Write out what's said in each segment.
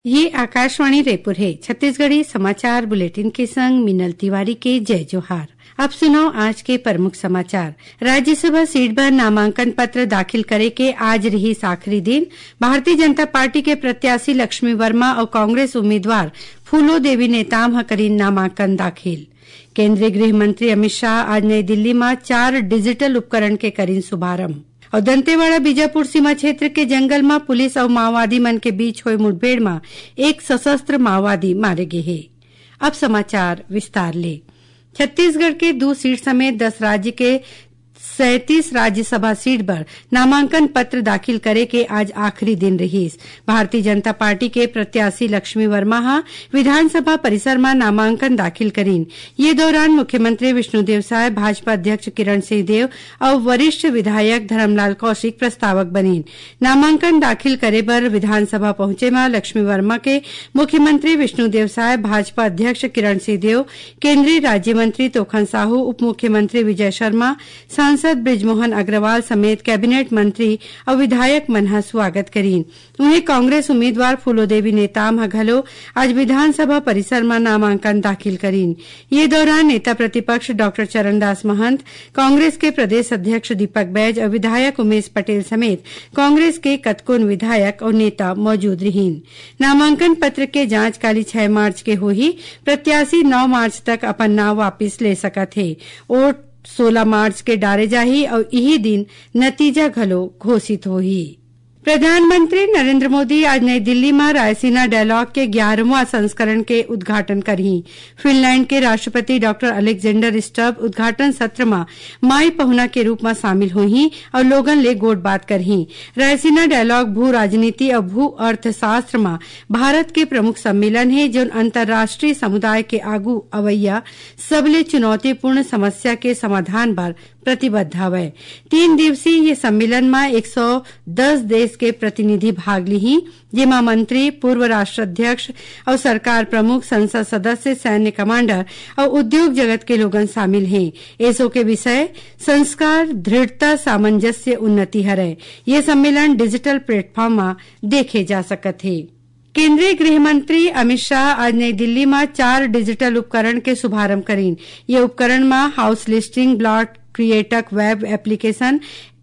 ये आकाशवाणी रायपुर है। छत्तीसगढ़ी समाचार बुलेटिन के संग मिनल तिवारी के जय जोहार। अब सुनो आज के प्रमुख समाचार। राज्यसभा सीट पर नामांकन पत्र दाखिल करे के आज रही आखिरी दिन। भारतीय जनता पार्टी के प्रत्याशी लक्ष्मी वर्मा और कांग्रेस उम्मीदवार फूलो देवी नेताम करीन नामांकन दाखिल। केंद्रीय गृह मंत्री अमित शाह आज नई दिल्ली में 4 डिजिटल उपकरण के करीन शुभारंभ। और दंतेवाड़ा बीजापुर सीमा क्षेत्र के जंगल में पुलिस और माओवादी मन के बीच हुए मुठभेड़ में एक सशस्त्र माओवादी मारे गए हैं। अब समाचार विस्तार ले। छत्तीसगढ़ के 2 सीट समेत 10 राज्य के 37 राज्यसभा सीट पर नामांकन पत्र दाखिल करे के आज आखिरी दिन रही। भारतीय जनता पार्टी के प्रत्याशी लक्ष्मी वर्मा विधानसभा परिसर में नामांकन दाखिल करीन। ये दौरान मुख्यमंत्री विष्णुदेव साय, भाजपा अध्यक्ष किरण सिंहदेव और वरिष्ठ विधायक धर्मलाल कौशिक प्रस्तावक बनीन। नामांकन दाखिल करे पर विधानसभा पहुंचे में लक्ष्मी वर्मा के मुख्यमंत्री विष्णुदेव साय, भाजपा अध्यक्ष किरण सिंहदेव, केंद्रीय राज्य मंत्री तोखन साहू, उप मुख्यमंत्री विजय शर्मा, सांसद बृजमोहन अग्रवाल समेत कैबिनेट मंत्री और विधायक मन स्वागत करीन। उन्हें कांग्रेस उम्मीदवार फूलो देवी नेताम घलो आज विधानसभा परिसर में नामांकन दाखिल करीन। ये दौरान नेता प्रतिपक्ष डॉक्टर चरणदास महंत, कांग्रेस के प्रदेश अध्यक्ष दीपक बैज और विधायक उमेश पटेल समेत कांग्रेस के कतकोन विधायक और नेता मौजूद रहीन। नामांकन पत्र के जांच काली 6 मार्च के होही। प्रत्याशी 9 मार्च तक अपन नाम वापिस ले सकत है। वोट 16 मार्च के डारे जाही और यही दिन नतीजा घलो घोषित होही। प्रधानमंत्री नरेंद्र मोदी आज नई दिल्ली में रायसीना डायलॉग के 11वां संस्करण के उद्घाटन करही। फिनलैंड के राष्ट्रपति डॉक्टर अलेक्जेंडर स्टब उद्घाटन सत्र में माई पहुना के रूप में शामिल होही और लोगन ले गोट बात करही। रायसीना डायलॉग भू राजनीति और भू अर्थशास्त्र में भारत के प्रमुख सम्मेलन है जो अंतर्राष्ट्रीय समुदाय के आगू अवैया सबले चुनौतीपूर्ण समस्या के समाधान पर प्रतिबद्ध हवे। 3 दिवसीय ये सम्मेलन में 110 देश के प्रतिनिधि भाग ली, जेमा मंत्री, पूर्व राष्ट्राध्यक्ष और सरकार प्रमुख, संसद सदस्य, सैन्य कमांडर और उद्योग जगत के लोगन शामिल हैं। ऐसो के विषय संस्कार, दृढ़ता, सामंजस्य, उन्नति हरे। ये सम्मेलन डिजिटल प्लेटफॉर्म में देखे जा सकत है। केंद्रीय गृह मंत्री अमित शाह आज नई दिल्ली में 4 डिजिटल उपकरण के शुभारंभ करीन। ये उपकरण में हाउस लिस्टिंग ब्लॉट क्रिएटक web application,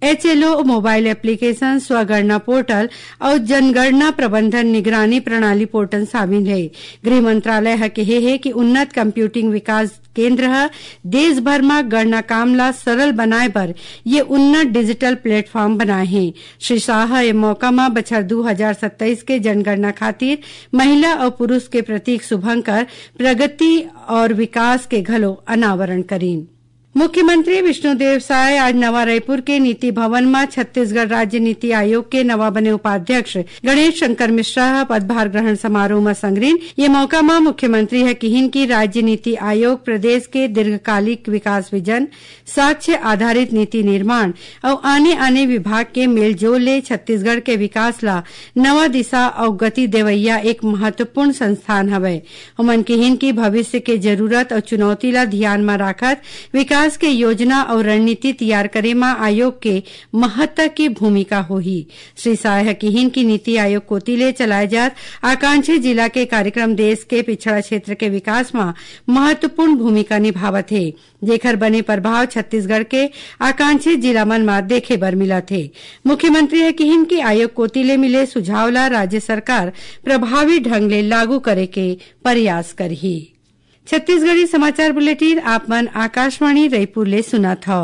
HLO mobile application, स्वगणना पोर्टल और जनगणना प्रबंधन निगरानी प्रणाली पोर्टल शामिल है। गृह मंत्रालय कहे है कि उन्नत कंप्यूटिंग विकास केंद्र देश भर में गणना काम ला सरल बनाए पर ये उन्नत डिजिटल प्लेटफॉर्म बनाए हैं। श्री शाह ये मौका में बछर 2027 के जनगणना खातिर महिला और पुरुष के प्रतीक शुभंकर प्रगति और विकास के घलो अनावरण करीन। मुख्यमंत्री विष्णुदेव साय आज नवा रायपुर के नीति भवन में छत्तीसगढ़ राज्य नीति आयोग के नवा बने उपाध्यक्ष गणेश शंकर मिश्रा पदभार ग्रहण समारोह में संगरीन। ये मौका में मुख्यमंत्री है किहिन की राज्य नीति आयोग प्रदेश के दीर्घकालिक विकास विजन, साक्ष्य आधारित नीति निर्माण और आने विभाग के मेलजोल ले छत्तीसगढ़ के विकास ला नवा दिशा और गति देवैया एक महत्वपूर्ण संस्थान हवे। उमन किहिन की भविष्य के जरूरत और चुनौती ला ध्यान में राखत विकास के योजना और रणनीति तैयार करे में आयोग के महत्व की भूमिका होही। श्री शाह किहिन की नीति आयोग कोतिले चलाए जात आकांक्षी जिला के कार्यक्रम देश के पिछड़ा क्षेत्र के विकास में महत्वपूर्ण भूमिका निभावत है, जेकर बने प्रभाव छत्तीसगढ़ के आकांक्षी जिला मन में देखे बर मिला थे। मुख्यमंत्री है किहिन की आयोग कोतिले मिले सुझाव ला राज्य सरकार प्रभावी ढंग ले लागू करे के प्रयास करही। छत्तीसगढ़ी समाचार बुलेटिन आप मन आकाशवाणी रायपुर ले सुना था।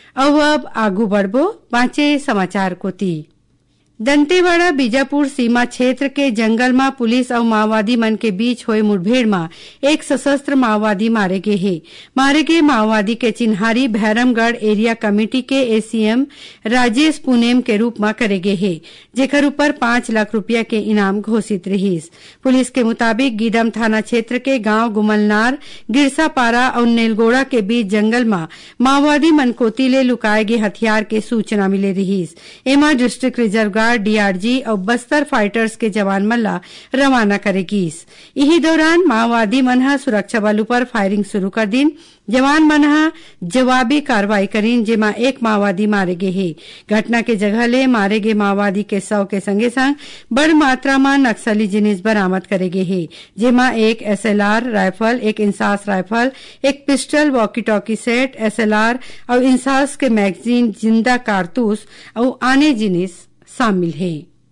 अब आगू बढ़बो पांचे समाचार कोती। दंतेवाड़ा बीजापुर सीमा क्षेत्र के जंगल में पुलिस और माओवादी मन के बीच हुए मुठभेड़ में एक सशस्त्र माओवादी मारे गए हैं। मारे गए माओवादी के चिन्हारी भैरमगढ़ एरिया कमेटी के ACM राजेश पुनेम के रूप में करे गए हैं, जेकर ऊपर 5 लाख रुपया के इनाम घोषित रहीस। पुलिस के मुताबिक गीदम थाना क्षेत्र के गांव गुमलनार, गिरसापारा और नेलगोड़ा के बीच जंगल में माओवादी मन कोतिले लुकाए गए हथियार के सूचना मिले रहीस। एमा district reserve guard home guard, DRG और बस्तर फाइटर्स के जवान मन ला रवाना करेगीस। यही दौरान माओवादी मन ह सुरक्षा बल ऊपर फायरिंग शुरू कर दिन। जवान मन ह जवाबी कार्रवाई करीन, जेमा एक माओवादी मारे गे हे। घटना के जगह ले मारे गे माओवादी के शव के संगे संग बड़ मात्रा में नक्सली जिनिस बरामद करे गे हे, जेमा एक एसएलआर राइफल, एक इंसास राइफल, एक pistol, walkie talkie set, SLR और इंसास के मैगजीन, जिंदा कारतूस और आने जिनिस शामिल है।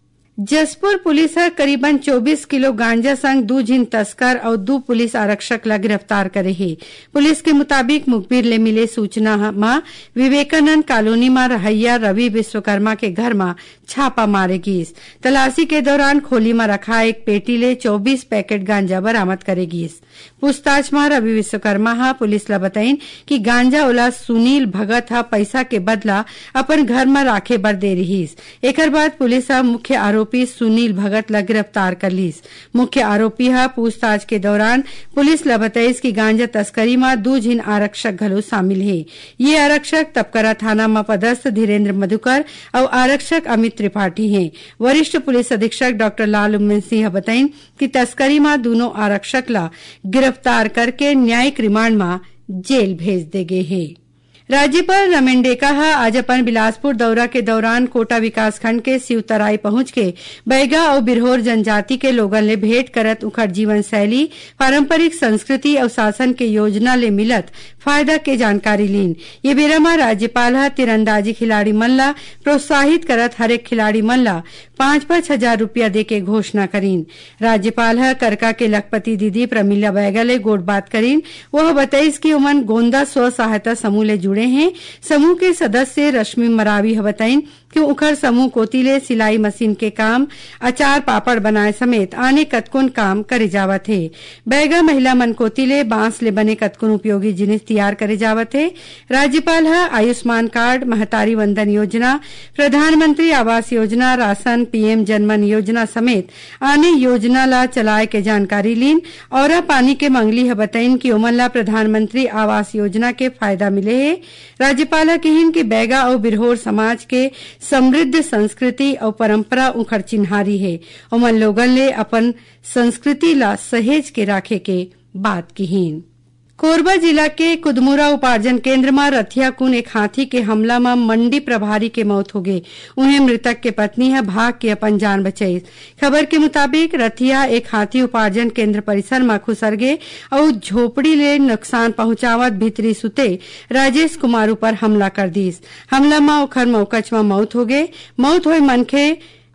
जसपुर पुलिस है करीबन 24 किलो गांजा संग 2 जिन तस्कर और 2 पुलिस आरक्षक ला गिरफ्तार करे है। पुलिस के मुताबिक मुखबिर ले मिले सूचना में विवेकानंद कॉलोनी में रहैया रवि विश्वकर्मा के घर में छापा मारे गिस। तलाशी के दौरान खोली में रखा एक पेटी ले 24 पैकेट गांजा बरामद करे गिस। पूछताछ में रवि विश्वकर्मा हा पुलिस ला बताइन कि गांजा ओला सुनील भगत हा पैसा के बदला अपन घर में राखे बर दे रहीस। एकर बाद पुलिस हा मुख्य आरोपी सुनील भगत ला गिरफ्तार कर लीस। मुख्य आरोपी हा पूछताछ के दौरान पुलिस ला बताइस कि गांजा तस्करी में 2 जिन आरक्षक घलो शामिल है। ये आरक्षक तपकरा थाना में पदस्थ धीरेन्द्र मधुकर और आरक्षक अमित त्रिपाठी हैं। वरिष्ठ पुलिस अधीक्षक डॉक्टर लाल उम्मेद सिंह बताइन कि तस्करी में दोनों आरक्षक ला गिरफ्तार करके न्यायिक रिमांड में जेल भेज दे गए हैं। राज्यपाल रमेन डेका आज अपन बिलासपुर दौरा के दौरान कोटा विकास खंड के शिवतराई पहुंच के बैगा और बिरहोर जनजाति के लोगन ले भेंट करत उखर जीवन शैली, पारंपरिक संस्कृति और शासन के योजना ले मिलत फायदा के जानकारी लीन। ये बेरा में राज्यपाल तीरंदाजी खिलाड़ी मन ला प्रोत्साहित करत हरेक खिलाड़ी मन ला 5-5 हजार रुपया दे के घोषणा करीन। राज्यपाल करका के लखपति दीदी प्रमिला बैगा ले गोट बात करीन। वह बताइस कि उमन गोंदा स्व सहायता समूह ले जुड़े हैं। समूह के सदस्य रश्मि मरावी बताइन कि उखर समूह कोतिले सिलाई मशीन के काम, अचार पापड़ बनाए समेत आने कतकुन काम करे जावत है। बैगा महिला मन कोतिले बांस ले बने कतकुन उपयोगी जिनिस तैयार करे जावत है। राज्यपाल आयुष्मान कार्ड, महतारी वंदन योजना, प्रधानमंत्री आवास योजना, राशन, पीएम जनमन योजना समेत आने योजना ला चलाए के जानकारी लीन। और पानी के मंगली बताइन कि ओमन ला प्रधानमंत्री आवास योजना के फायदा मिले है। राज्यपाल कहिन कि बैगा और बिरहोर समाज के समृद्ध संस्कृति और परंपरा उखर चिन्हारी है। ओमन लोगन ले अपन संस्कृति ला सहेज के राखे के बात कहिन। कोरबा जिला के कुदमुरा उपार्जन केंद्र में रथिया कुन एक हाथी के हमला में मंडी प्रभारी के मौत हो गई। उन्हें मृतक के पत्नी है भाग के अपन जान बचाई। खबर के मुताबिक रथिया एक हाथी उपार्जन केंद्र परिसर में खुसर गए और झोपड़ी ले नुकसान पहुंचावत भीतरी सुते राजेश कुमार ऊपर हमला कर दीस। हमला में ओखर मौकच में मौत हो गए। मौत हुए मनखे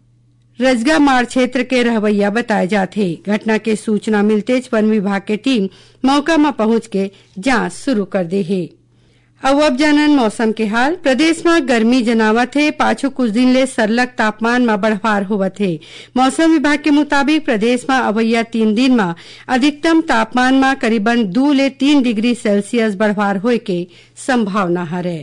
रजगा मार क्षेत्र के रहवैया बताए जाते। घटना के सूचना मिलते वन विभाग के टीम मौका में पहुंच के जांच शुरू कर दी है। अब जानन मौसम के हाल। प्रदेश में गर्मी जनावत है। पाछू कुछ दिन ले सरलग तापमान में बढ़वार होवत है। मौसम विभाग के मुताबिक प्रदेश में अवैया 3 दिन में अधिकतम तापमान में करीबन 2 ले 3 डिग्री सेल्सियस बढ़वार होए के संभावना है।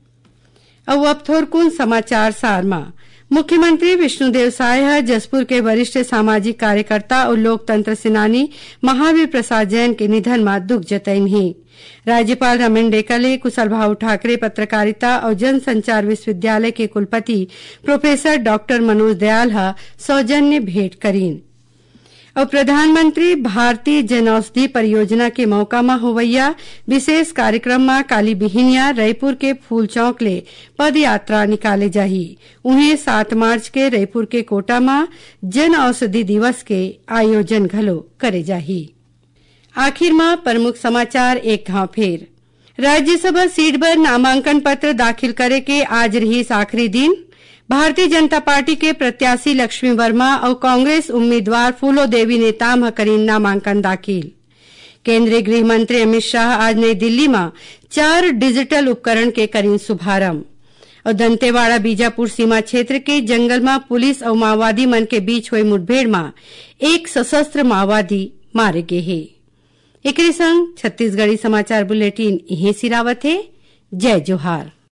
अब थोरकुन समाचार सार में मुख्यमंत्री विष्णुदेव साय जसपुर के वरिष्ठ सामाजिक कार्यकर्ता और लोकतंत्र सेनानी महावीर प्रसाद जैन के निधन में दुख जतैन है। राज्यपाल रमेन डेका ले कुशल भाऊ ठाकरे पत्रकारिता और जनसंचार विश्वविद्यालय के कुलपति प्रोफेसर डॉक्टर मनोज दयाल सौजन्य भेंट करीन। और प्रधानमंत्री भारतीय जनौषधि परियोजना के मौका में होवैया विशेष कार्यक्रम में काली बिहिनिया रायपुर के फूल चौक ले पद यात्रा निकाले जाही। उन्हें 7 मार्च के रायपुर के कोटा में जन औषधि दिवस के आयोजन घलो करे जाही। आखिर में प्रमुख समाचार एक घाव फेर। राज्यसभा सीट पर नामांकन पत्र दाखिल करे के आज रही आखिरी दिन। भारतीय जनता पार्टी के प्रत्याशी लक्ष्मी वर्मा और कांग्रेस उम्मीदवार फूलो देवी नेताम करीन नामांकन दाखिल। केंद्रीय गृह मंत्री अमित शाह आज नई दिल्ली में 4 डिजिटल उपकरण के करीन शुभारंभ। और दंतेवाड़ा बीजापुर सीमा क्षेत्र के जंगल में पुलिस और माओवादी मन के बीच हुई मुठभेड़ में एक सशस्त्र माओवादी मारे गए है। एकरे संग छत्तीसगढ़ी समाचार बुलेटिन यहीं सिरावत है। जय जोहार।